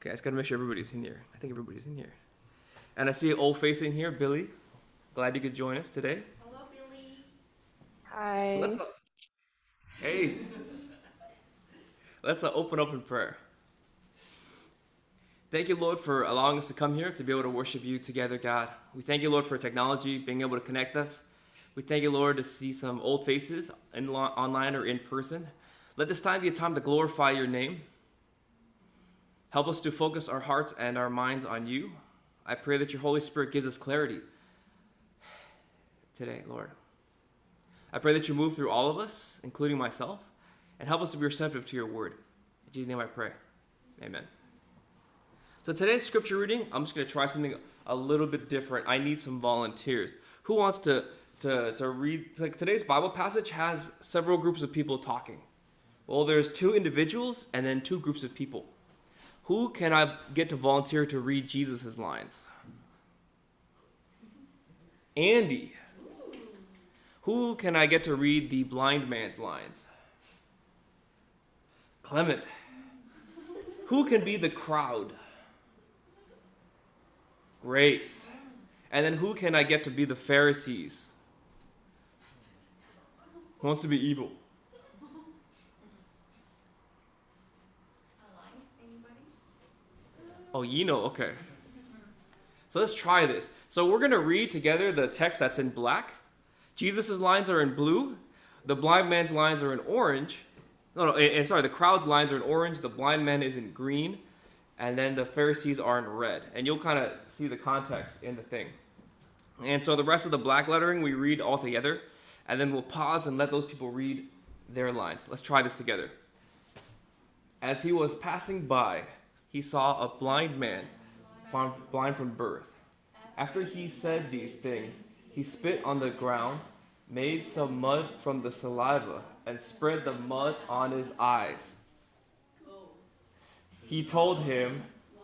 Okay, I just gotta make sure everybody's in here. I think everybody's in here. And I see an old face in here, Billy. Glad you could join us today. Hello, Billy. So Hi. hey, let's open up in prayer. Thank you, Lord, for allowing us to come here to be able to worship you together, God. We thank you, Lord, for technology, being able to connect us. We thank you, Lord, to see some old faces online or in person. Let this time be a time to glorify your name. Help us to focus our hearts and our minds on you. I pray that your Holy Spirit gives us clarity today, Lord. I pray that you move through all of us, including myself, and help us to be receptive to your word. In Jesus' name I pray. Amen. So today's scripture reading, I'm just going to try something a little bit different. I need some volunteers. Who wants to read? Like today's Bible passage has several groups of people talking. Well, there's two individuals and then two groups of people. Who can I get to volunteer to read Jesus' lines? Andy. Who can I get to read the blind man's lines? Clement. Who can be the crowd? Grace. And then who can I get to be the Pharisees? Who wants to be evil? Anybody? Oh, okay. So let's try this. So we're going to read together the text that's in black. Jesus' lines are in blue. The blind man's lines are in orange. The crowd's lines are in orange. The blind man is in green. And then the Pharisees are in red. And you'll kind of see the context in the thing. And so the rest of the black lettering we read all together. And then we'll pause and let those people read their lines. Let's try this together. As he was passing by, he saw a blind man, blind from birth. After he said these things, he spit on the ground, made some mud from the saliva, and spread the mud on his eyes. He told him,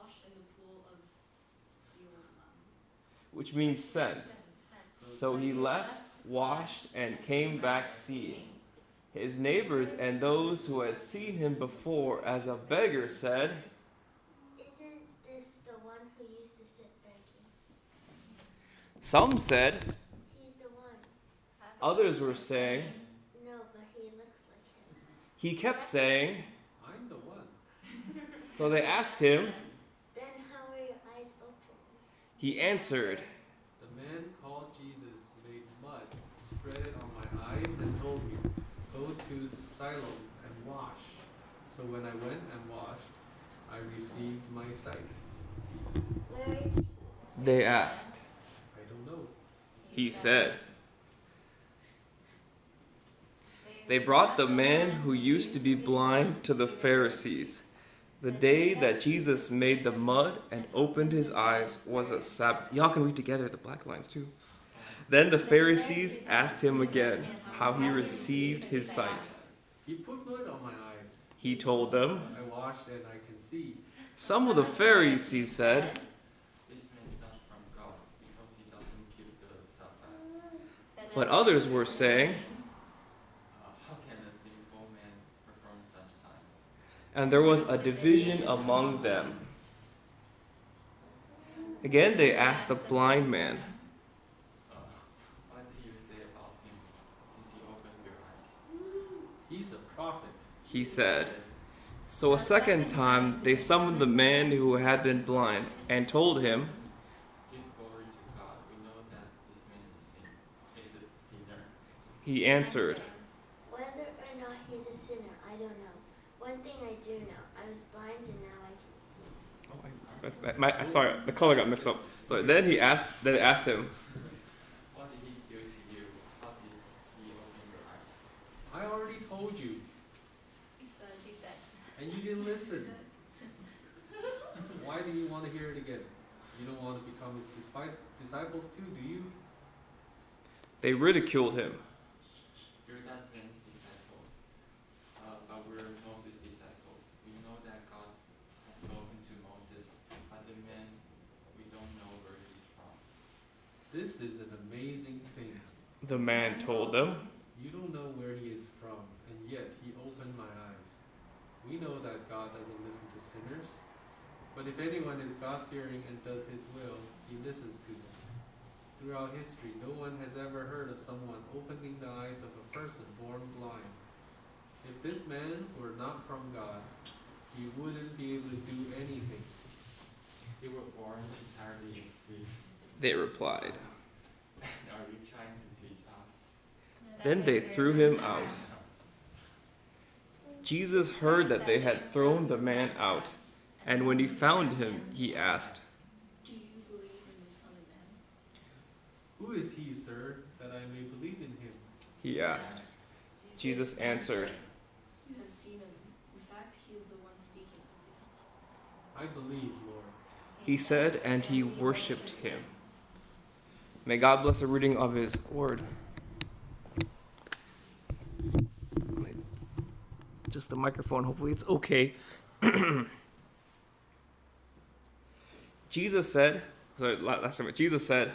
which means sent. So he left, washed, and came back seeing. His neighbors and those who had seen him before as a beggar said, "Isn't this the one who used to sit begging?" Some said, "He's the one." Others were saying, "No, but he looks like him." he kept saying, I'm the one. so they asked him, "Then how were your eyes open?" he answered, The man called Jesus made mud, spread it on my eyes, and told me, go to Siloam and wash. So when I went and washed, I received my sight. "Where is he?" they asked. I don't know. He said, they brought the man who used to be blind to the Pharisees. The day that Jesus made the mud and opened his eyes was a Sabbath. Y'all can read together the black lines too. Then the Pharisees asked him again how he received his sight. He put mud on my eyes. He told them. I washed and I can see. Some of the Pharisees said, This man is not from God because he doesn't keep the Sabbath. but others were saying, How can a sinful man perform such signs? and there was a division among them. Again they asked the blind man, What do you say about him since he opened your eyes? He's a prophet. he said. So a second time they summoned the man who had been blind and told him, Give glory to God. We know that this man is a sinner. he answered, "Whether or not he's a sinner, I don't know. One thing I do know, I was blind and now I can see." sorry, the color got mixed up. So then they asked him, What did he do to you? How did he open your eyes? I already told you, He said. and you didn't listen. Why do you want to hear it again? You don't want to become his disciples too, do you? they ridiculed him. You're that man's disciples, but we're Moses' disciples. We know that God has spoken to Moses, but the man, we don't know where he's from. This is an amazing thing. The man told them. You don't know where he is from, and yet he opened my eyes. We know that God doesn't listen to sinners, But if anyone is God-fearing and does his will, he listens to them. Throughout history, no one has ever heard of someone opening the eyes of a person born blind. If this man were not from God, he wouldn't be able to do anything. You were born entirely in sin. They replied. Are you trying to teach us? Then they threw him out. Jesus heard that they had thrown the man out, and when he found him, he asked, Do you believe in the Son of Man? Who is he, sir, that I may believe in him? He asked. Jesus answered, You have seen him. In fact, he is the one speaking. I believe, Lord. he said, and he worshipped him. May God bless the reading of his word. Just the microphone, hopefully it's okay. Jesus said, last time, Jesus said,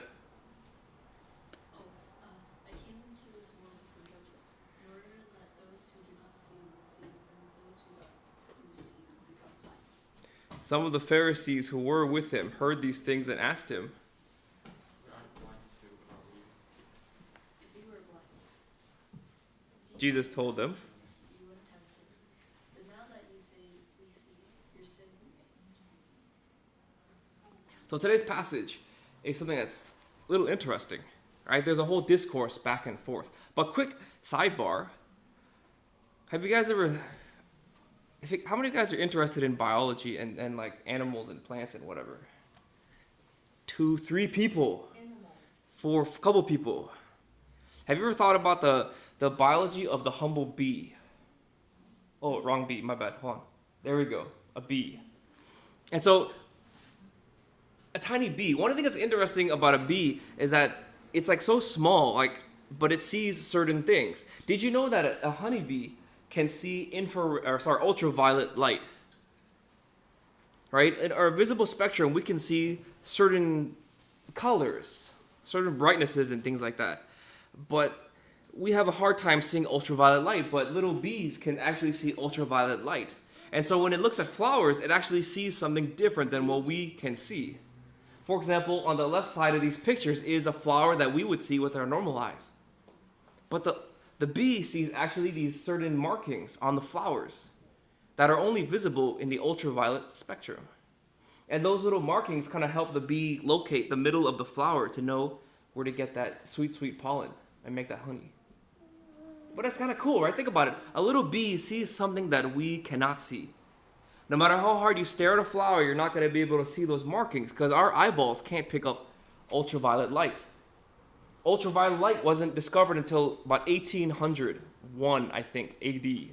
I came into this world for judgment, in order that those who do not see will see, and those who see become blind. some of the Pharisees who were with him heard these things and asked him, We are blind too, are we? If you were blind, Jesus told them, you wouldn't have sinned. But now that you say we see, your sin remains. So today's passage is something that's a little interesting, right? There's a whole discourse back and forth. But quick sidebar, have you guys ever, how many of you guys are interested in biology and like animals and plants and whatever? 2, 3 people, Animal. a couple people. Have you ever thought about the biology of the humble bee? Oh, wrong bee, my bad, hold on. There we go, a bee. And so, a tiny bee, one of the things that's interesting about a bee is that it's like so small, but it sees certain things. Did you know that a honeybee can see ultraviolet light? Right? In our visible spectrum, we can see certain colors, certain brightnesses and things like that. But we have a hard time seeing ultraviolet light, but little bees can actually see ultraviolet light. And so when it looks at flowers, it actually sees something different than what we can see. For example, on the left side of these pictures is a flower that we would see with our normal eyes. But the bee sees actually these certain markings on the flowers that are only visible in the ultraviolet spectrum. And those little markings kind of help the bee locate the middle of the flower to know where to get that sweet, sweet pollen and make that honey. But that's kind of cool, right? Think about it. A little bee sees something that we cannot see. No matter how hard you stare at a flower, you're not going to be able to see those markings because our eyeballs can't pick up ultraviolet light. Ultraviolet light wasn't discovered until about 1801, I think, AD.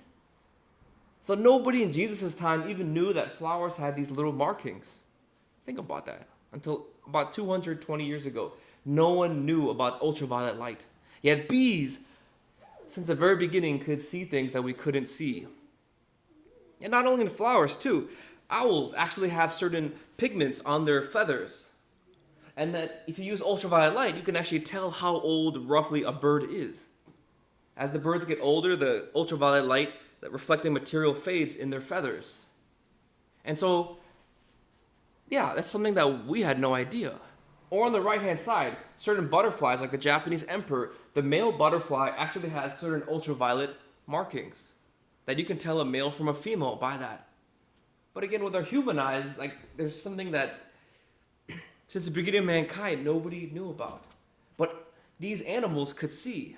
So nobody in Jesus' time even knew that flowers had these little markings. Think about that. Until about 220 years ago, no one knew about ultraviolet light. Yet bees, since the very beginning, could see things that we couldn't see. And not only in flowers, too. Owls actually have certain pigments on their feathers. And that if you use ultraviolet light, you can actually tell how old roughly a bird is. As the birds get older, the ultraviolet light, that reflecting material fades in their feathers. And so, yeah, that's something that we had no idea. Or on the right-hand side, certain butterflies, like the Japanese emperor, the male butterfly actually has certain ultraviolet markings that you can tell a male from a female by that. But again, with our human eyes, there's something that since the beginning of mankind, nobody knew about. But these animals could see.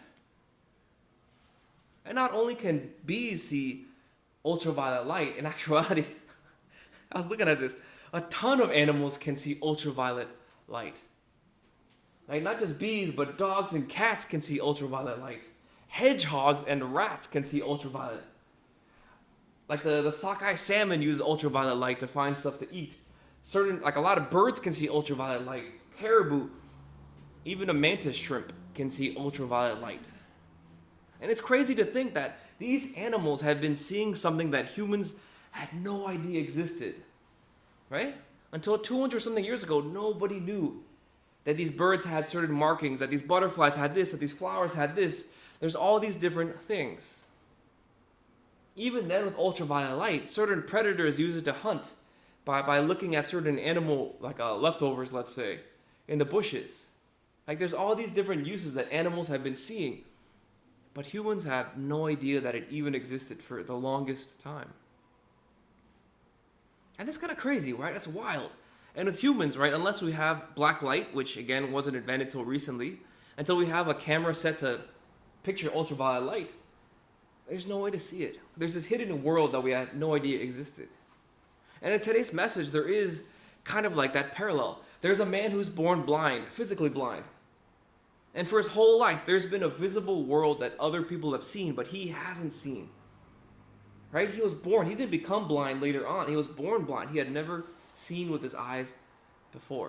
And not only can bees see ultraviolet light, in actuality, I was looking at this, a ton of animals can see ultraviolet light. Like not just bees, but dogs and cats can see ultraviolet light. Hedgehogs and rats can see ultraviolet. Like the sockeye salmon uses ultraviolet light to find stuff to eat. A lot of birds can see ultraviolet light. Caribou, even a mantis shrimp can see ultraviolet light. And it's crazy to think that these animals have been seeing something that humans had no idea existed. Right? Until 200 something years ago, nobody knew that these birds had certain markings, that these butterflies had this, that these flowers had this. There's all these different things. Even then with ultraviolet light, certain predators use it to hunt. by looking at certain animal, like leftovers, let's say, in the bushes. Like there's all these different uses that animals have been seeing, but humans have no idea that it even existed for the longest time. And that's kind of crazy, right? That's wild. And with humans, right, unless we have black light, which again wasn't invented till recently, until we have a camera set to picture ultraviolet light, there's no way to see it. There's this hidden world that we had no idea existed. And in today's message, there is kind of like that parallel. There's a man who's born blind, physically blind. And for his whole life, there's been a visible world that other people have seen, but he hasn't seen. Right? He was born. He didn't become blind later on. He was born blind. He had never seen with his eyes before.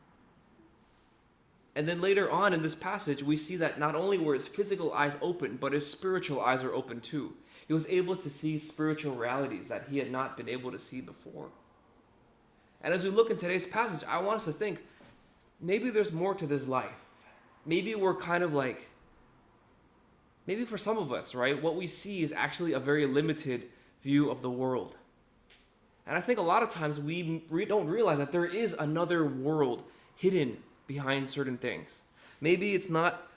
And then later on in this passage, we see that not only were his physical eyes open, but his spiritual eyes are open too. He was able to see spiritual realities that he had not been able to see before. And as we look in today's passage, I want us to think, maybe there's more to this life. Maybe we're kind of like, maybe for some of us, right, what we see is actually a very limited view of the world. And I think a lot of times we don't realize that there is another world hidden behind certain things. Maybe it's not,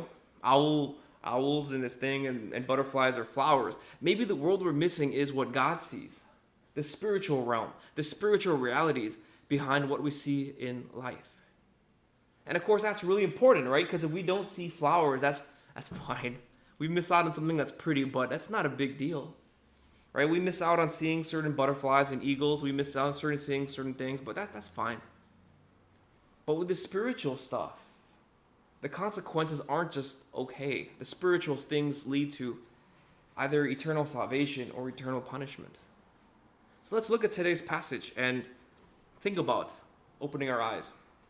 owls and this thing and butterflies or flowers. Maybe the world we're missing is what God sees, the spiritual realm, the spiritual realities behind what we see in life. And of course, that's really important, right? Because if we don't see flowers, that's fine. We miss out on something that's pretty, but that's not a big deal, right? We miss out on seeing certain butterflies and eagles. We miss out on seeing certain things, but that's fine. But with the spiritual stuff, the consequences aren't just okay. The spiritual things lead to either eternal salvation or eternal punishment. So let's look at today's passage and think about opening our eyes.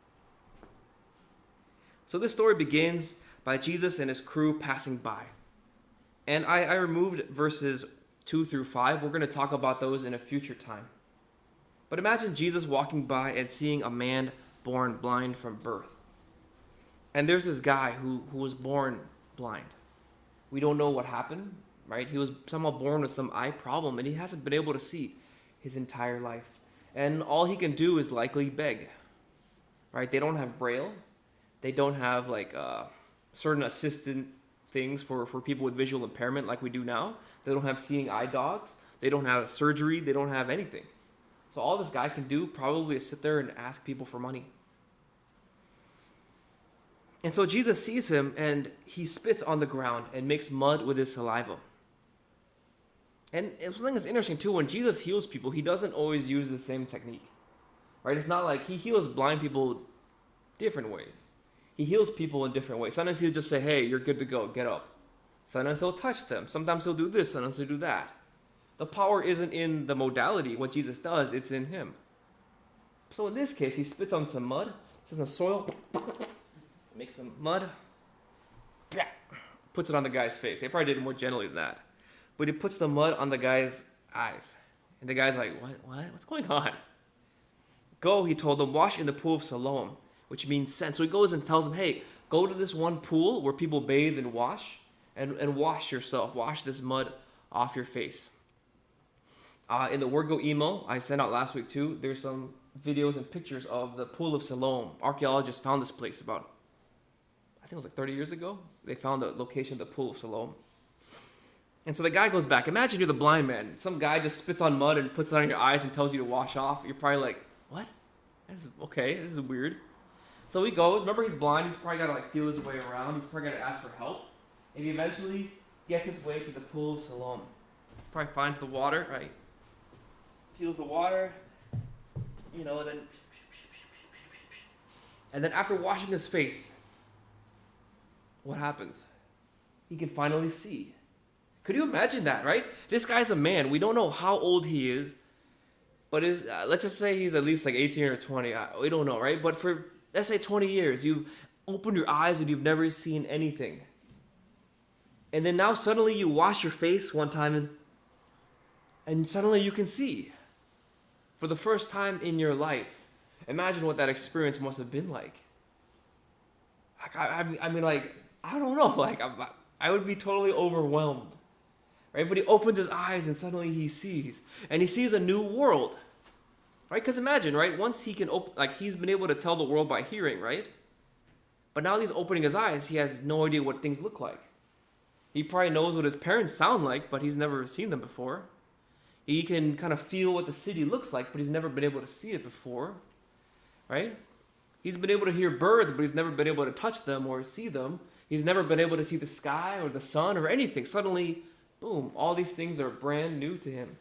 So this story begins by Jesus and his crew passing by. And I removed verses 2 through 5. We're going to talk about those in a future time. But imagine Jesus walking by and seeing a man born blind from birth. And there's this guy who was born blind. We don't know what happened, right? He was somehow born with some eye problem, and he hasn't been able to see his entire life. And all he can do is likely beg, right? They don't have Braille. They don't have certain assistant things for people with visual impairment like we do now. They don't have seeing eye dogs. They don't have surgery. They don't have anything. So all this guy can do probably is sit there and ask people for money. And so Jesus sees him and he spits on the ground and makes mud with his saliva. And something that's interesting too, when Jesus heals people, he doesn't always use the same technique, right? It's not like he heals blind people different ways. He heals people in different ways. Sometimes he'll just say, hey, you're good to go, get up. Sometimes he'll touch them. Sometimes he'll do this, sometimes he'll do that. The power isn't in the modality, what Jesus does, it's in him. So in this case, he spits on some mud, some soil, makes some mud, puts it on the guy's face. He probably did it more gently than that. But he puts the mud on the guy's eyes. And the guy's like, what? What's going on? Go, he told them, wash in the pool of Siloam, which means sent. So he goes and tells them, hey, go to this one pool where people bathe and wash, and wash yourself. Wash this mud off your face. In the Word Go email I sent out last week too, there's some videos and pictures of the pool of Siloam. Archaeologists found this place about, I think it was like 30 years ago. They found the location of the pool of Siloam. And so the guy goes back. Imagine you're the blind man. Some guy just spits on mud and puts it on your eyes and tells you to wash off. You're probably like, what? This is weird. So he goes. Remember, he's blind. He's probably got to feel his way around. He's probably got to ask for help. And he eventually gets his way to the pool of Siloam. Probably finds the water, right? Feels the water, and then after washing his face, what happens? He can finally see. Could you imagine that, right? This guy's a man. We don't know how old he is, but let's just say he's at least 18 or 20. We don't know, right? But for, let's say 20 years, you've opened your eyes and you've never seen anything. And then now suddenly you wash your face one time and suddenly you can see. For the first time in your life. Imagine what that experience must have been like. I don't know. I would be totally overwhelmed. Right? But he opens his eyes and suddenly he sees. And he sees a new world. Right? Because imagine, right? Once he can he's been able to tell the world by hearing, right? But now he's opening his eyes. He has no idea what things look like. He probably knows what his parents sound like, but he's never seen them before. He can kind of feel what the city looks like, but he's never been able to see it before. Right? He's been able to hear birds, but he's never been able to touch them or see them. He's never been able to see the sky or the sun or anything. Suddenly, boom, all these things are brand new to him.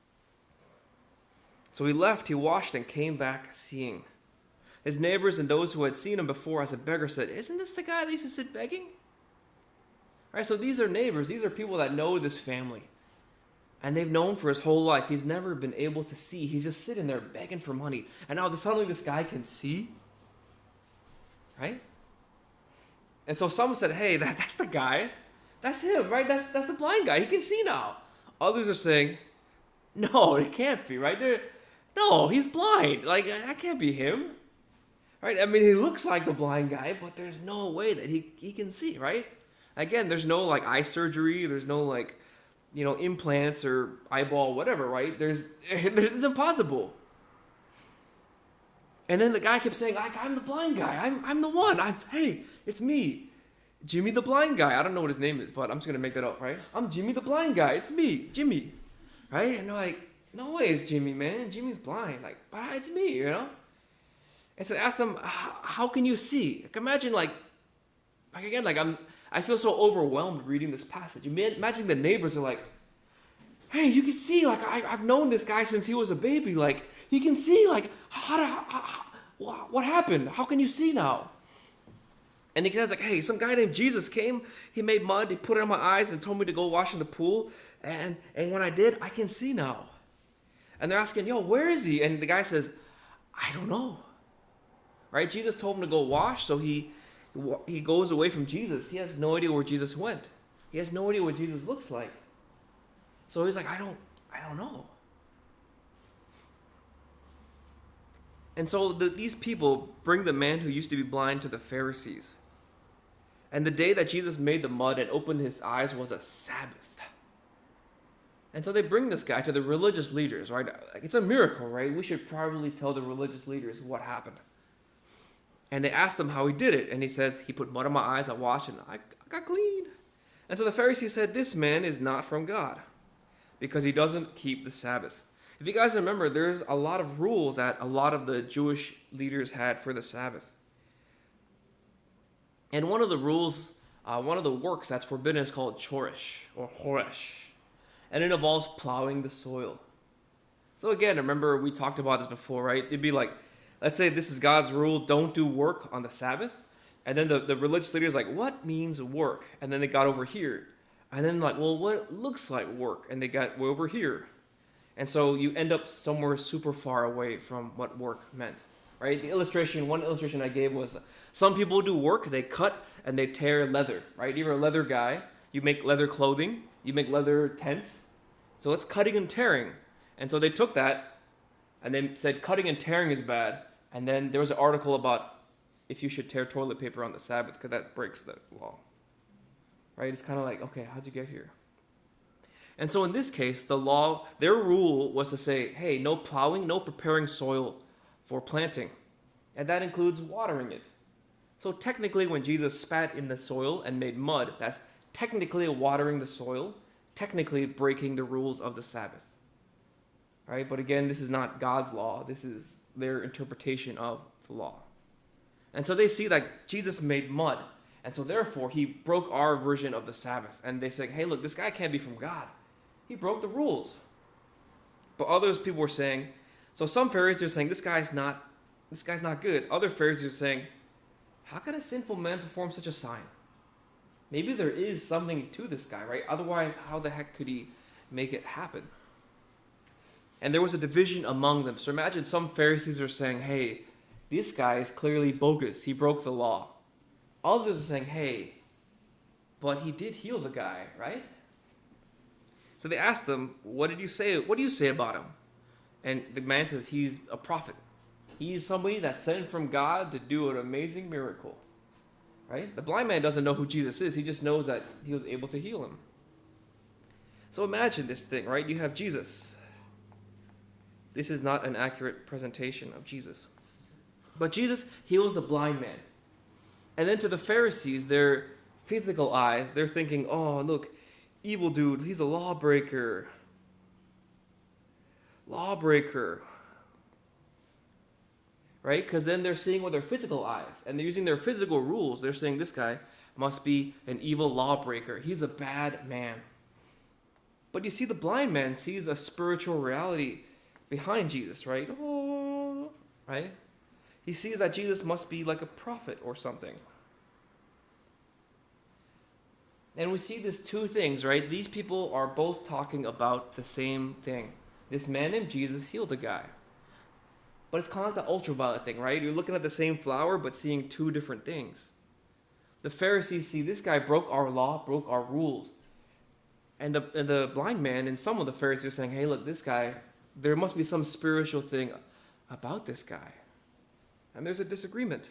So he left, he washed, and came back seeing. His neighbors and those who had seen him before as a beggar said, "Isn't this the guy that used to sit begging?" All right, so these are neighbors. These are people that know this family. And they've known for his whole life. He's never been able to see. He's just sitting there begging for money. And now suddenly this guy can see. Right? And so someone said, "Hey, that's the guy. That's him, right? That's the blind guy. He can see now." Others are saying, "No, it can't be, right? No, he's blind. Like, that can't be him." Right? I mean, he looks like the blind guy, but there's no way that he can see, right? Again, there's no eye surgery. There's no implants or eyeball, whatever, right? It's impossible. And then the guy kept saying, "I'm the blind guy. I'm the one. Hey, it's me. Jimmy the blind guy." I don't know what his name is, but I'm just going to make that up, right? "I'm Jimmy the blind guy. It's me, Jimmy." Right? And they're like, "No way it's Jimmy, man. Jimmy's blind. But it's me, you know?" And so I asked him, "How can you see?" Imagine I feel so overwhelmed reading this passage. Imagine the neighbors are like, "Hey, you can see, I've known this guy since he was a baby. He can see, what happened? How can you see now?" And he says, "Hey, some guy named Jesus came, he made mud, he put it on my eyes and told me to go wash in the pool. And when I did, I can see now." And they're asking, "Yo, where is he?" And the guy says, "I don't know." Right? Jesus told him to go wash, so he goes away from Jesus. He has no idea where Jesus went. He has no idea what Jesus looks like. So he's like, I don't know. And so these people bring the man who used to be blind to the Pharisees. And the day that Jesus made the mud and opened his eyes was a Sabbath. And so they bring this guy to the religious leaders, right? It's a miracle, right? We should probably tell the religious leaders what happened. And they asked him how he did it. And he says, "He put mud on my eyes, I washed, and I got clean." And so the Pharisees said, "This man is not from God because he doesn't keep the Sabbath." If you guys remember, there's a lot of rules that a lot of the Jewish leaders had for the Sabbath. And one of the rules, one of the works that's forbidden is called chorish or horesh. And it involves plowing the soil. So again, remember we talked about this before, right? It'd be like, let's say this is God's rule, don't do work on the Sabbath. And then the religious leaders like, "What means work?" And then they got over here. And then well, what looks like work? And they got way over here. And so you end up somewhere super far away from what work meant, right? One illustration I gave was some people do work, they cut and they tear leather, right? You're a leather guy, you make leather clothing, you make leather tents. So it's cutting and tearing. And so they took that and they said cutting and tearing is bad. And then there was an article about if you should tear toilet paper on the Sabbath because that breaks the law. Right? It's kind of like, okay, how'd you get here? And so in this case, their rule was to say, hey, no plowing, no preparing soil for planting. And that includes watering it. So technically when Jesus spat in the soil and made mud, that's technically watering the soil, technically breaking the rules of the Sabbath. Right? But again, this is not God's law. This is their interpretation of the law. And so they see that Jesus made mud. And so therefore, he broke our version of the Sabbath. And they say, hey, look, this guy can't be from God. He broke the rules. But others people were saying, so some Pharisees are saying, this guy's not good. Other Pharisees are saying, how can a sinful man perform such a sign? Maybe there is something to this guy, right? Otherwise, how the heck could he make it happen? And there was a division among them. So imagine some Pharisees are saying, hey, this guy is clearly bogus. He broke the law. Others are saying, hey, but he did heal the guy, right? So they asked him, what do you say about him? And the man says, he's a prophet. He's somebody that's sent from God to do an amazing miracle, right? The blind man doesn't know who Jesus is. He just knows that he was able to heal him. So imagine this thing, right? You have Jesus. This is not an accurate presentation of Jesus. But Jesus heals the blind man. And then to the Pharisees, their physical eyes, they're thinking, oh, look, evil dude, he's a lawbreaker. Lawbreaker. Right? Because then they're seeing with their physical eyes, and they're using their physical rules. They're saying this guy must be an evil lawbreaker. He's a bad man. But you see, the blind man sees a spiritual reality behind Jesus, right? Oh, right? He sees that Jesus must be like a prophet or something. And we see these two things, right? These people are both talking about the same thing. This man named Jesus healed a guy. But it's kind of like the ultraviolet thing, right? You're looking at the same flower, but seeing two different things. The Pharisees see this guy broke our law, broke our rules. And the blind man and some of the Pharisees are saying, hey, look, this guy, there must be some spiritual thing about this guy. And there's a disagreement.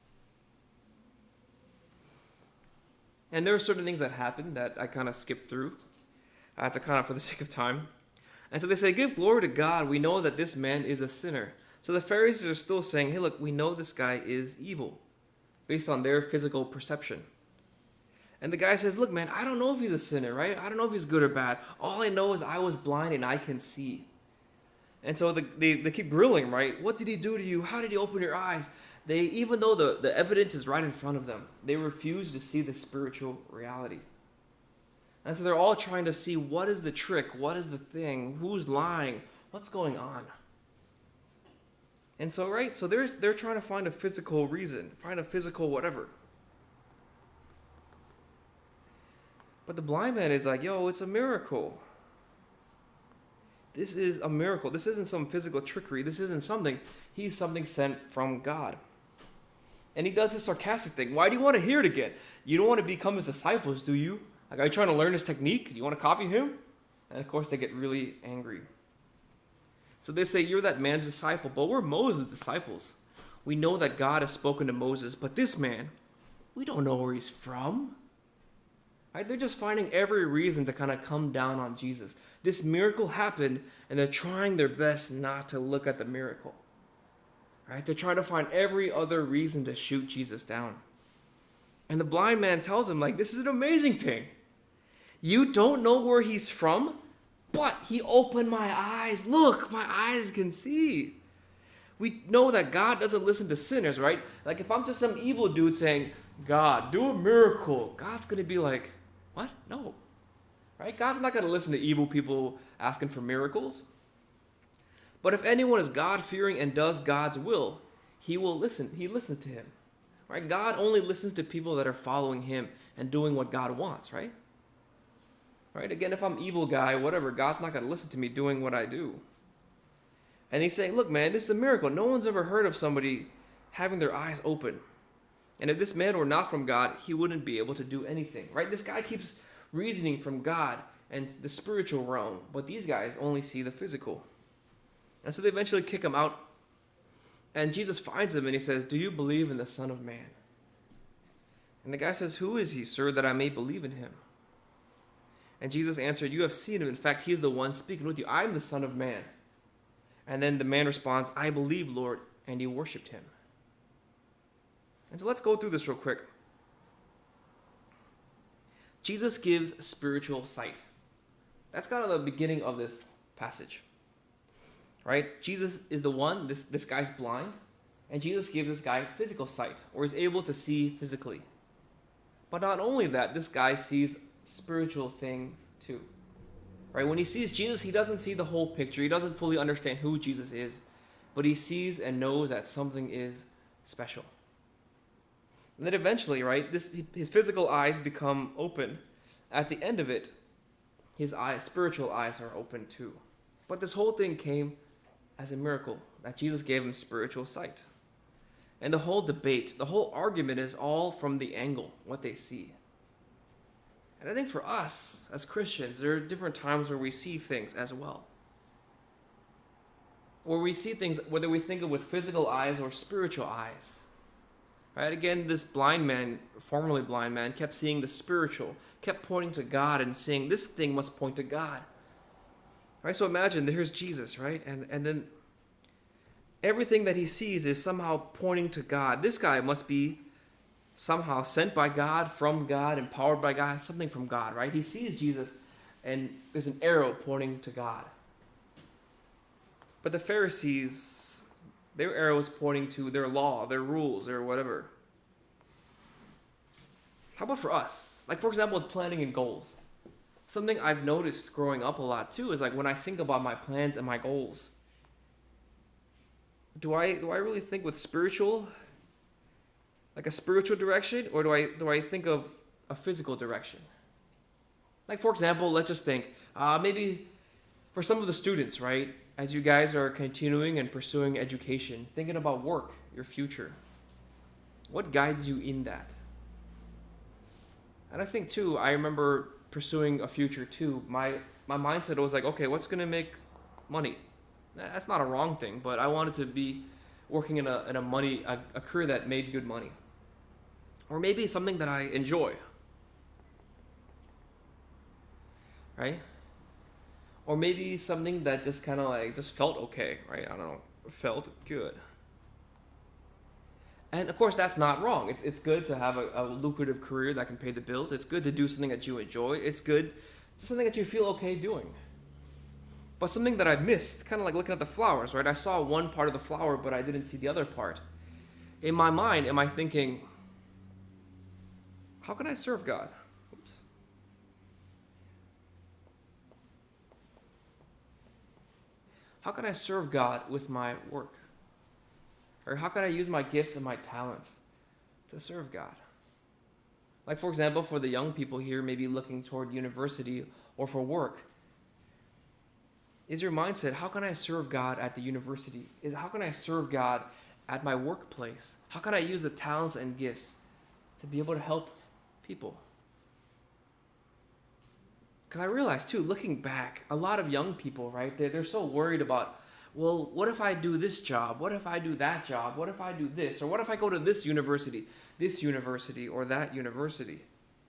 And there are certain things that happen that I kind of skipped through. I had to kind of, for the sake of time. And so they say, give glory to God. We know that this man is a sinner. So the Pharisees are still saying, hey, look, we know this guy is evil based on their physical perception. And the guy says, look, man, I don't know if he's a sinner, right? I don't know if he's good or bad. All I know is I was blind and I can see. And so they keep grilling, right? What did he do to you? How did he open your eyes? Even though the evidence is right in front of them, they refuse to see the spiritual reality. And so they're all trying to see, what is the trick? What is the thing? Who's lying? What's going on? And so, right, so they're trying to find a physical reason, find a physical whatever. But the blind man is like, yo, it's a miracle. This is a miracle. This isn't some physical trickery. This isn't something. He's something sent from God. And he does this sarcastic thing. Why do you want to hear it again? You don't want to become his disciples, do you? Like, are you trying to learn his technique? Do you want to copy him? And of course, they get really angry. So they say, you're that man's disciple, but we're Moses' disciples. We know that God has spoken to Moses, but this man, we don't know where he's from. Right? They're just finding every reason to kind of come down on Jesus. This miracle happened, and they're trying their best not to look at the miracle. Right? They're trying to find every other reason to shoot Jesus down. And the blind man tells him, like, this is an amazing thing. You don't know where he's from, but he opened my eyes. Look, my eyes can see. We know that God doesn't listen to sinners, right? Like, if I'm just some evil dude saying, God, do a miracle, God's going to be like, what? No. Right? God's not going to listen to evil people asking for miracles. But if anyone is God-fearing and does God's will, he will listen. He listens to him. Right? God only listens to people that are following him and doing what God wants, right? Right? Again, if I'm evil guy, whatever, God's not going to listen to me doing what I do. And he's saying, look, man, this is a miracle. No one's ever heard of somebody having their eyes open. And if this man were not from God, he wouldn't be able to do anything, right? This guy keeps reasoning from God and the spiritual realm, but these guys only see the physical. And so they eventually kick him out. And Jesus finds him and he says, do you believe in the Son of Man? And the guy says, who is he, sir, that I may believe in him? And Jesus answered, you have seen him. In fact, he is the one speaking with you. I am the Son of Man. And then the man responds, I believe, Lord. And he worshipped him. And so let's go through this real quick. Jesus gives spiritual sight. That's kind of the beginning of this passage. Right? Jesus is the one, this guy's blind. And Jesus gives this guy physical sight, or is able to see physically. But not only that, this guy sees spiritual things too. Right? When he sees Jesus, he doesn't see the whole picture. He doesn't fully understand who Jesus is, but he sees and knows that something is special. And then eventually, right, his physical eyes become open. At the end of it, his spiritual eyes are open too. But this whole thing came as a miracle, that Jesus gave him spiritual sight. And the whole debate, the whole argument is all from the angle, what they see. And I think for us, as Christians, there are different times where we see things as well. Or we see things, whether we think of with physical eyes or spiritual eyes. Right? Again, this blind man, formerly blind man, kept seeing the spiritual, kept pointing to God and saying, this thing must point to God. Right? So imagine here's Jesus, right? And then everything that he sees is somehow pointing to God. This guy must be somehow sent by God, from God, empowered by God, something from God, right? He sees Jesus and there's an arrow pointing to God. But the Pharisees, their arrow is pointing to their law, their rules, their whatever. How about for us? Like, for example, with planning and goals. Something I've noticed growing up a lot too is like when I think about my plans and my goals, do I really think with spiritual, like a spiritual direction, or do I think of a physical direction? Like, for example, let's just think, maybe for some of the students, right, as you guys are continuing and pursuing education, thinking about work, your future, what guides you in that? And I think too, I remember pursuing a future too. My mindset was like, okay, what's going to make money? That's not a wrong thing, but I wanted to be working in a career that made good money. Or maybe something that I enjoy. Right? Or maybe something that just kind of like just felt okay, right? I don't know, felt good. And of course, that's not wrong. It's good to have a lucrative career that can pay the bills. It's good to do something that you enjoy. It's good, something that you feel okay doing. But something that I missed, kind of like looking at the flowers, right? I saw one part of the flower, but I didn't see the other part. In my mind, am I thinking, how can I serve God? Oops. How can I serve God with my work? Or how can I use my gifts and my talents to serve God? Like, for example, for the young people here, maybe looking toward university or for work, is your mindset, how can I serve God at the university? How can I serve God at my workplace? How can I use the talents and gifts to be able to help people? Because I realized too, looking back, a lot of young people, right, they're so worried about, well, what if I do this job? What if I do that job? What if I do this? Or what if I go to this university, or that university?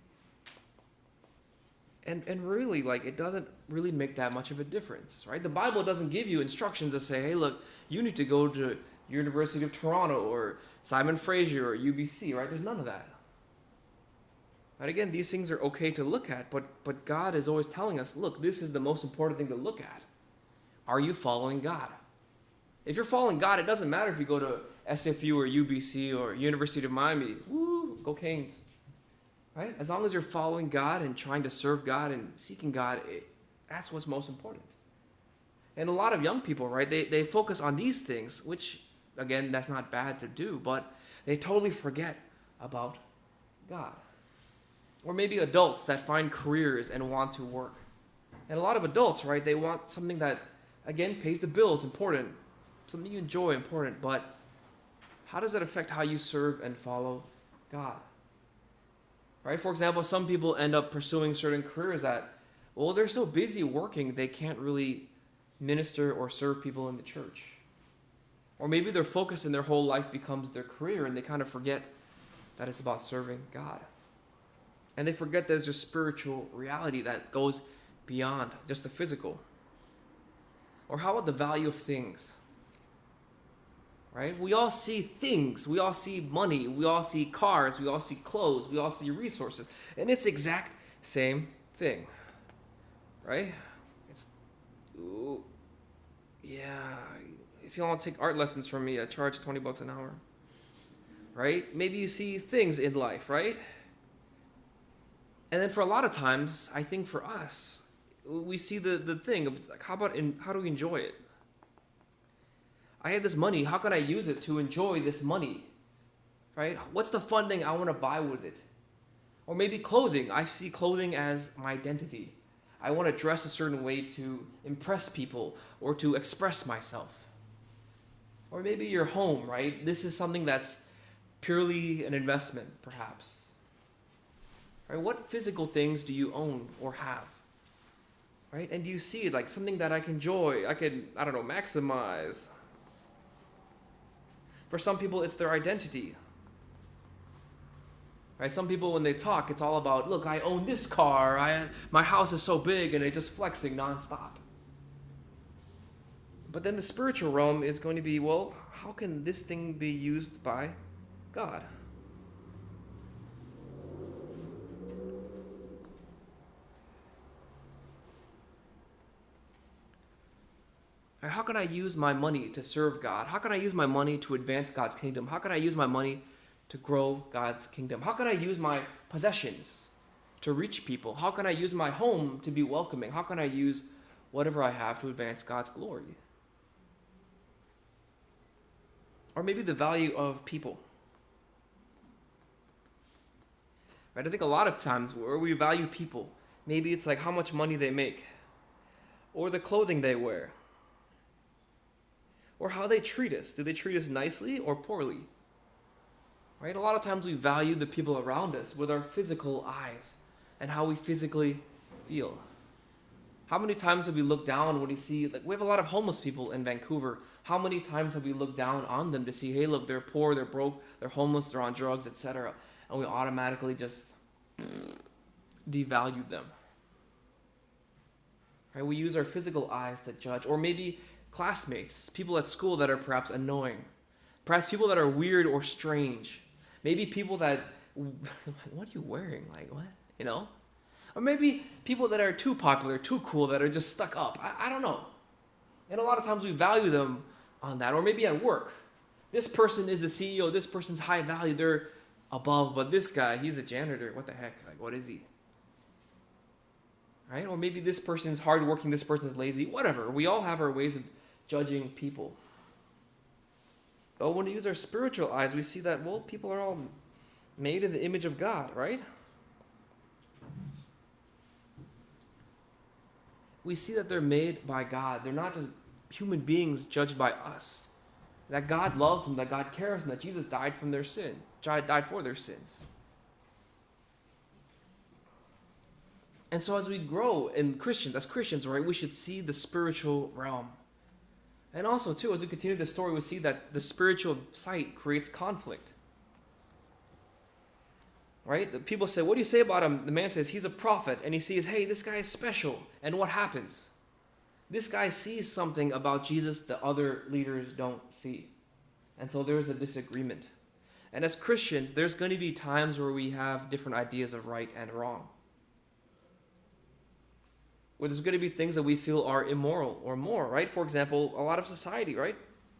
And really, like, it doesn't really make that much of a difference, right? The Bible doesn't give you instructions to say, hey, look, you need to go to University of Toronto or Simon Fraser or UBC, right? There's none of that. And again, these things are okay to look at, but God is always telling us, look, this is the most important thing to look at. Are you following God? If you're following God, it doesn't matter if you go to SFU or UBC or University of Miami. Woo, go Canes. Right? As long as you're following God and trying to serve God and seeking God, that's what's most important. And a lot of young people, right, they focus on these things, which, again, that's not bad to do, but they totally forget about God. Or maybe adults that find careers and want to work. And a lot of adults, right, they want something that, again, pays the bills, important. Something you enjoy, important. But how does that affect how you serve and follow God? Right? For example, some people end up pursuing certain careers that, well, they're so busy working, they can't really minister or serve people in the church. Or maybe their focus in their whole life becomes their career, and they kind of forget that it's about serving God. And they forget there's a spiritual reality that goes beyond just the physical. Or how about the value of things? Right? We all see things. We all see money. We all see cars. We all see clothes. We all see resources. And it's the exact same thing. Right? It's, ooh, yeah. If you want to take art lessons from me, I charge $20 an hour. Right? Maybe you see things in life, right? And then for a lot of times, I think for us, we see the thing of like, how do we enjoy it? I have this money. How can I use it to enjoy this money? Right? What's the fun thing I want to buy with it? Or maybe clothing. I see clothing as my identity. I want to dress a certain way to impress people or to express myself. Or maybe your home, right? This is something that's purely an investment, perhaps. Right? What physical things do you own or have? Right? And do you see it like something that I can enjoy, maximize? For some people, it's their identity. Right? Some people, when they talk, it's all about, look, I own this car, my house is so big, and they're just flexing nonstop. But then the spiritual realm is going to be, well, how can this thing be used by God? Right, how can I use my money to serve God? How can I use my money to advance God's kingdom? How can I use my money to grow God's kingdom? How can I use my possessions to reach people? How can I use my home to be welcoming? How can I use whatever I have to advance God's glory? Or maybe the value of people. Right? I think a lot of times where we value people, maybe it's like how much money they make, or the clothing they wear, or how they treat us. Do they treat us nicely or poorly? Right? A lot of times we value the people around us with our physical eyes and how we physically feel. How many times have we looked down when we see, like, we have a lot of homeless people in Vancouver. How many times have we looked down on them to see, hey, look, they're poor, they're broke, they're homeless, they're on drugs, etc. And we automatically just devalue them. Right? We use our physical eyes to judge. Or maybe classmates, people at school that are perhaps annoying. Perhaps people that are weird or strange. Maybe people that, what are you wearing? Like, what? You know? Or maybe people that are too popular, too cool, that are just stuck up. I don't know. And a lot of times we value them on that. Or maybe at work. This person is the CEO. This person's high value. They're above. But this guy, he's a janitor. What the heck? Like, what is he? Right? Or maybe this person's hardworking. This person's lazy. Whatever. We all have our ways of judging people. But when we use our spiritual eyes, we see that, well, people are all made in the image of God, right? We see that they're made by God. They're not just human beings judged by us. That God loves them, that God cares, and that Jesus died for their sins. And so as we grow as Christians, right, we should see the spiritual realm. And also, too, as we continue the story, we see that the spiritual sight creates conflict. Right? The people say, what do you say about him? The man says, he's a prophet. And he sees, hey, this guy is special. And what happens? This guy sees something about Jesus that other leaders don't see. And so there's a disagreement. And as Christians, there's going to be times where we have different ideas of right and wrong. Where there's going to be things that we feel are immoral or more, right? For example, a lot of society, right?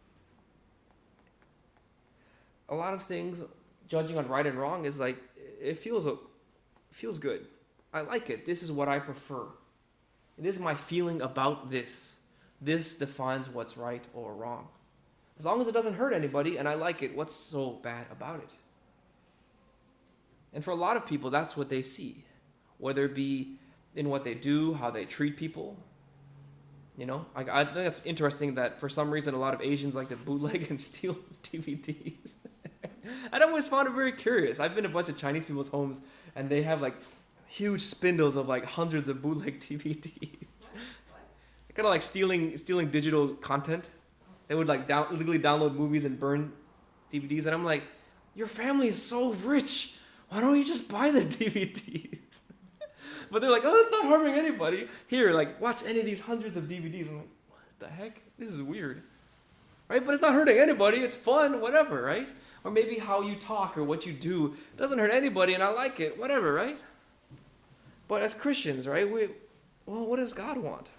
A lot of things, judging on right and wrong, is like, it feels good. I like it. This is what I prefer. This is my feeling about this. This defines what's right or wrong. As long as it doesn't hurt anybody and I like it, what's so bad about it? And for a lot of people, that's what they see. Whether it be in what they do, how they treat people. You know, I think it's interesting that for some reason a lot of Asians like to bootleg and steal DVDs. I've always found it very curious. I've been to a bunch of Chinese people's homes and they have like huge spindles of like hundreds of bootleg DVDs. Kind of like stealing digital content. They would like illegally download movies and burn DVDs. And I'm like, your family is so rich. Why don't you just buy the DVDs? But they're like, oh, it's not harming anybody. Here, like, watch any of these hundreds of DVDs. I'm like, what the heck? This is weird. Right? But it's not hurting anybody. It's fun, whatever, right? Or maybe how you talk or what you do doesn't hurt anybody and I like it, whatever, right? But as Christians, right, what does God want?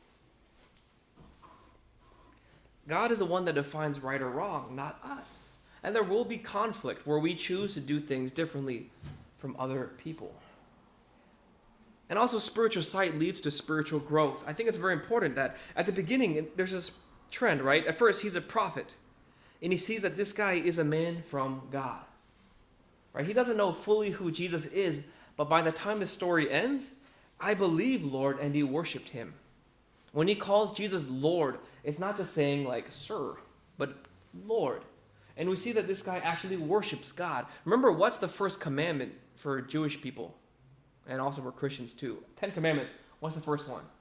God is the one that defines right or wrong, not us. And there will be conflict where we choose to do things differently from other people. And also spiritual sight leads to spiritual growth. I think it's very important that at the beginning, there's this trend, right? At first, he's a prophet. And he sees that this guy is a man from God. Right? He doesn't know fully who Jesus is, but by the time the story ends, I believe, Lord, and he worshipped him. When he calls Jesus Lord, it's not just saying like, sir, but Lord. And we see that this guy actually worships God. Remember, what's the first commandment for Jewish people? And also for Christians too. 10 Commandments. What's the first one?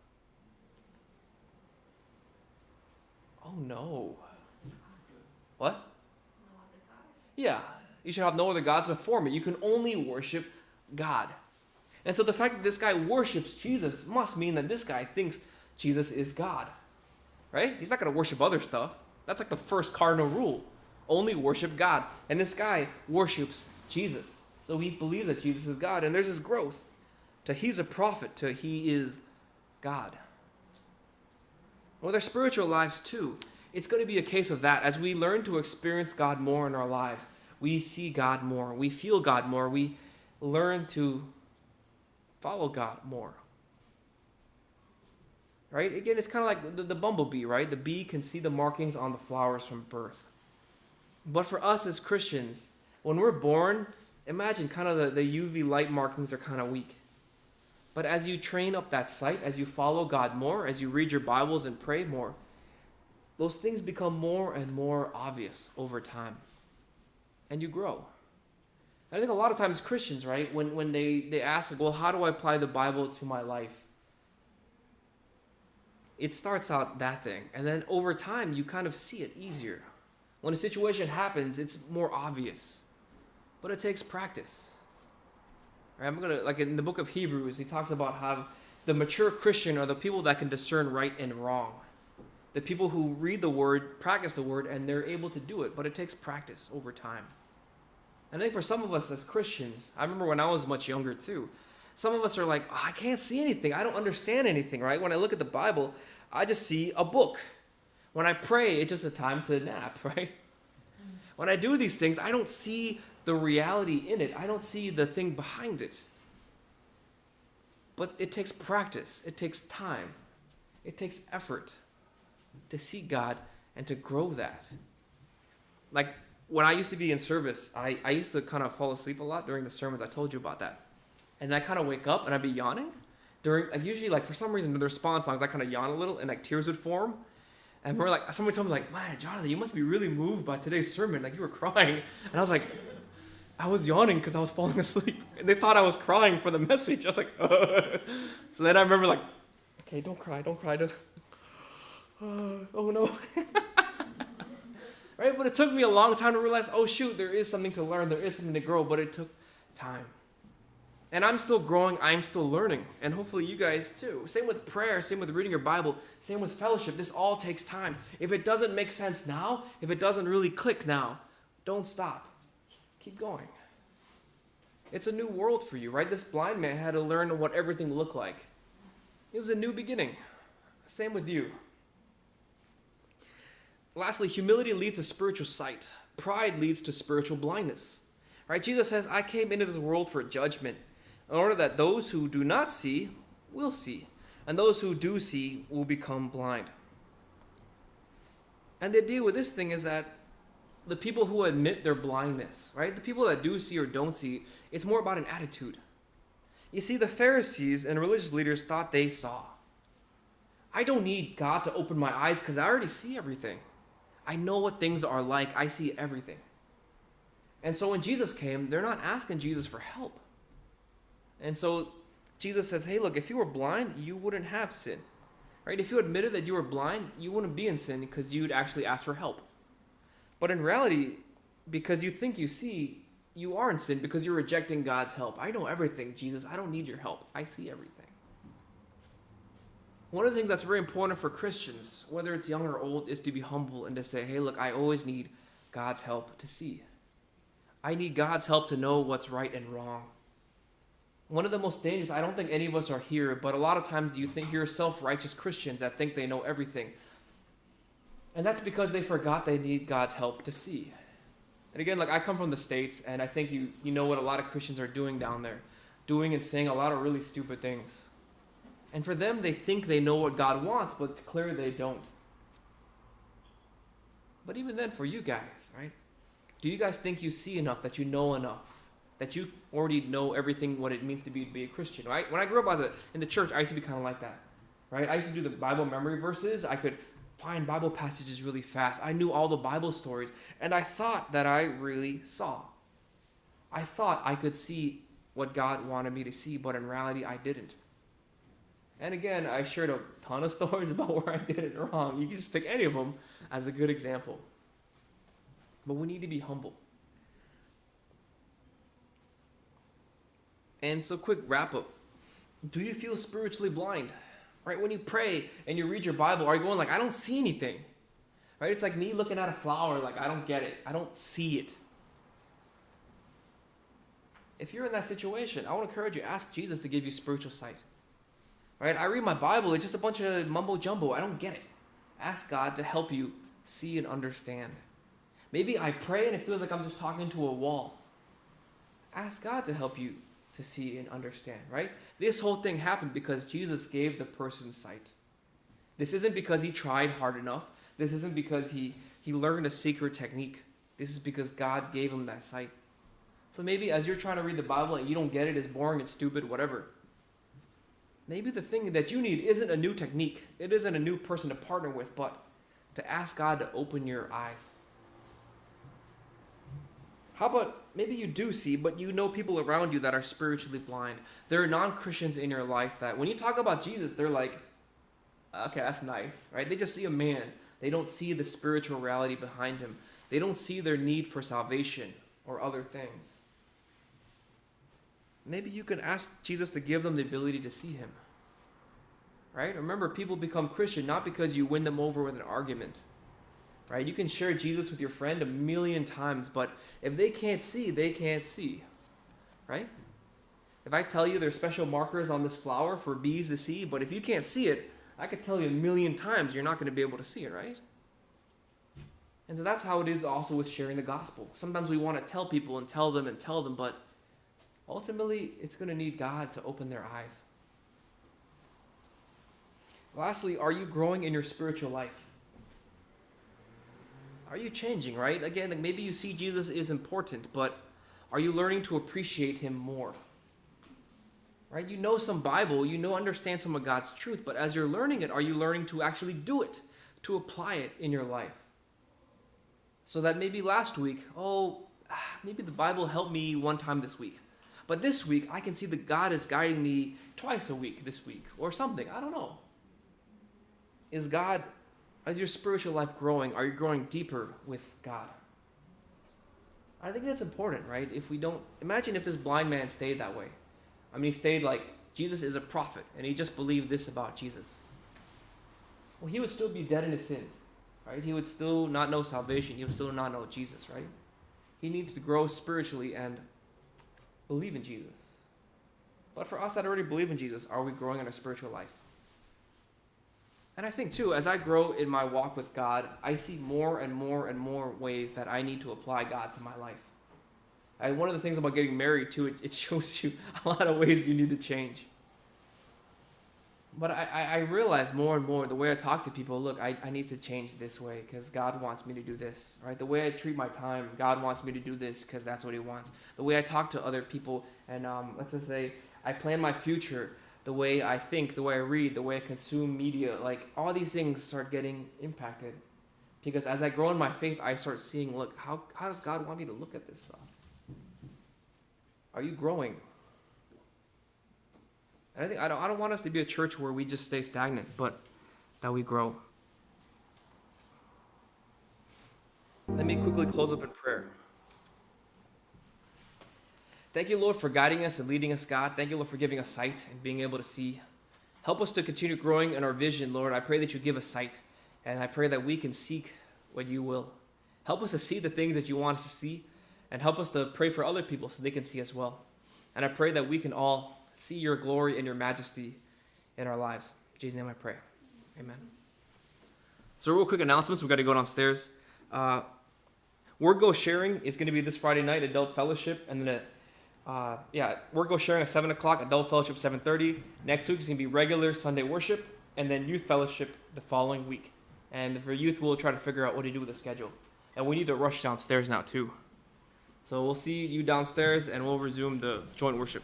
Oh no. What? Yeah. You should have no other gods before me. You can only worship God. And so the fact that this guy worships Jesus must mean that this guy thinks Jesus is God. right? He's not going to worship other stuff. That's like the first cardinal rule. Only worship God. And this guy worships Jesus. So he believes that Jesus is God. And there's this growth to he's a prophet to he is God. With our spiritual lives too, it's going to be a case of that. As we learn to experience God more in our lives, we see God more. We feel God more. We learn to follow God more. Right? Again, it's kind of like the bumblebee, right? The bee can see the markings on the flowers from birth. But for us as Christians, when we're born, imagine kind of the UV light markings are kind of weak. But as you train up that sight, as you follow God more, as you read your Bibles and pray more, those things become more and more obvious over time. And you grow. And I think a lot of times Christians, right, when they ask, like, well, how do I apply the Bible to my life? It starts out that thing. And then over time, you kind of see it easier. When a situation happens, it's more obvious. But it takes practice. Right? Like in the book of Hebrews, he talks about how the mature Christian are the people that can discern right and wrong. The people who read the word, practice the word, and they're able to do it. But it takes practice over time. And I think for some of us as Christians, I remember when I was much younger too, some of us are like, oh, I can't see anything. I don't understand anything, right? When I look at the Bible, I just see a book. When I pray, it's just a time to nap, right? When I do these things, I don't see the reality in it. I don't see the thing behind it. But it takes practice. It takes time. It takes effort to see God and to grow that. Like when I used to be in service, I used to kind of fall asleep a lot during the sermons. I told you about that. And I kind of wake up and I'd be yawning. Usually, like, for some reason, in the response songs, I kind of yawn a little and, like, tears would form. And we're like, somebody told me, like, man, Jonathan, you must be really moved by today's sermon. Like, you were crying. And I was like, I was yawning because I was falling asleep. And they thought I was crying for the message. I was like, ugh. So then I remember, like, okay, don't cry. Oh, no. Right? But it took me a long time to realize, oh, shoot, there is something to learn. There is something to grow. But it took time. And I'm still growing, I'm still learning, and hopefully you guys too. Same with prayer, same with reading your Bible, same with fellowship. This all takes time. If it doesn't make sense now, if it doesn't really click now, don't stop. Keep going. It's a new world for you, right? This blind man had to learn what everything looked like. It was a new beginning. Same with you. Lastly, humility leads to spiritual sight. Pride leads to spiritual blindness. Right? Jesus says, I came into this world for judgment, in order that those who do not see will see, and those who do see will become blind. And the deal with this thing is that the people who admit their blindness, right? The people that do see or don't see, it's more about an attitude. You see, the Pharisees and religious leaders thought they saw. I don't need God to open my eyes because I already see everything. I know what things are like. I see everything. And so when Jesus came, they're not asking Jesus for help. And so Jesus says, hey, look, if you were blind, you wouldn't have sin. Right? If you admitted that you were blind, you wouldn't be in sin because you'd actually ask for help. But in reality, because you think you see, you are in sin because you're rejecting God's help. I know everything, Jesus. I don't need your help. I see everything. One of the things that's very important for Christians, whether it's young or old, is to be humble and to say, hey, look, I always need God's help to see. I need God's help to know what's right and wrong. One of the most dangerous, I don't think any of us are here, but a lot of times you think you're self-righteous Christians that think they know everything. And that's because they forgot they need God's help to see. And again, like I come from the States, and I think you know what a lot of Christians are doing down there. Doing and saying a lot of really stupid things. And for them, they think they know what God wants, but clearly they don't. But even then, for you guys, right? Do you guys think you see enough, that you know enough? That you already know everything what it means to be a Christian, right? When I grew up in the church, I used to be kind of like that, right? I used to do the Bible memory verses. I could find Bible passages really fast. I knew all the Bible stories, and I thought that I really saw. I thought I could see what God wanted me to see, but in reality, I didn't. And again, I shared a ton of stories about where I did it wrong. You can just pick any of them as a good example. But we need to be humble. And so quick wrap up. Do you feel spiritually blind? Right? When you pray and you read your Bible, are you going like, I don't see anything? Right? It's like me looking at a flower, like I don't get it. I don't see it. If you're in that situation, I want to encourage you, ask Jesus to give you spiritual sight. Right? I read my Bible, it's just a bunch of mumbo jumbo. I don't get it. Ask God to help you see and understand. Maybe I pray and it feels like I'm just talking to a wall. Ask God to help you to see and understand, right? This whole thing happened because Jesus gave the person sight. This isn't because he tried hard enough. This isn't because he learned a secret technique. This is because God gave him that sight. So maybe as you're trying to read the Bible and you don't get it, it's boring, it's stupid, whatever. Maybe the thing that you need isn't a new technique. It isn't a new person to partner with, but to ask God to open your eyes. How about maybe you do see, but you know people around you that are spiritually blind. There are non-Christians in your life that when you talk about Jesus, they're like, okay, that's nice, right? They just see a man. They don't see the spiritual reality behind him. They don't see their need for salvation or other things. Maybe you can ask Jesus to give them the ability to see him. Right? Remember, people become Christian not because you win them over with an argument. Right? You can share Jesus with your friend 1,000,000 times, but if they can't see, they can't see. Right? If I tell you there's special markers on this flower for bees to see, but if you can't see it, I could tell you 1,000,000 times you're not going to be able to see it, right? And so that's how it is also with sharing the gospel. Sometimes we want to tell people and tell them, but ultimately it's going to need God to open their eyes. Lastly, are you growing in your spiritual life? Are you changing, right? Again, like maybe you see Jesus is important, but are you learning to appreciate him more? Right? You know some Bible, understand some of God's truth, but as you're learning it, are you learning to actually do it, to apply it in your life? So that maybe last week, maybe the Bible helped me one time this week. But this week, I can see that God is guiding me twice a week this week, or something. I don't know. Is your spiritual life growing? Are you growing deeper with God? I think that's important, right? Imagine if this blind man stayed that way. I mean, he stayed like, Jesus is a prophet, and he just believed this about Jesus. Well, he would still be dead in his sins, right? He would still not know salvation. He would still not know Jesus, right? He needs to grow spiritually and believe in Jesus. But for us that already believe in Jesus, are we growing in our spiritual life? And I think too, as I grow in my walk with God, I see more and more and more ways that I need to apply God to my life. One of the things about getting married too, it shows you a lot of ways you need to change. But I realize more and more the way I talk to people, look, I need to change this way because God wants me to do this, right? The way I treat my time, God wants me to do this because that's what he wants. The way I talk to other people and let's just say I plan my future, the way I think, the way I read, the way I consume media, like all these things start getting impacted. Because as I grow in my faith, I start seeing, look, how does God want me to look at this stuff? Are you growing? And I don't want us to be a church where we just stay stagnant, but that we grow. Let me quickly close up in prayer. Thank you, Lord, for guiding us and leading us, God. Thank you, Lord, for giving us sight and being able to see. Help us to continue growing in our vision, Lord. I pray that you give us sight, and I pray that we can seek what you will. Help us to see the things that you want us to see, and help us to pray for other people so they can see as well. And I pray that we can all see your glory and your majesty in our lives. In Jesus' name I pray. Amen. So real quick announcements. We've got to go downstairs. Word Go Sharing is going to be this Friday night, Adult Fellowship. And then, Word Go Sharing at 7 o'clock, Adult Fellowship 7:30. Next week is going to be regular Sunday worship. And then Youth Fellowship the following week. And for youth, we'll try to figure out what to do with the schedule. And we need to rush downstairs now too. So we'll see you downstairs and we'll resume the joint worship.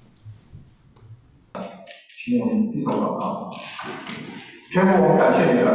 请我们低头祷告。天父，我们感谢你的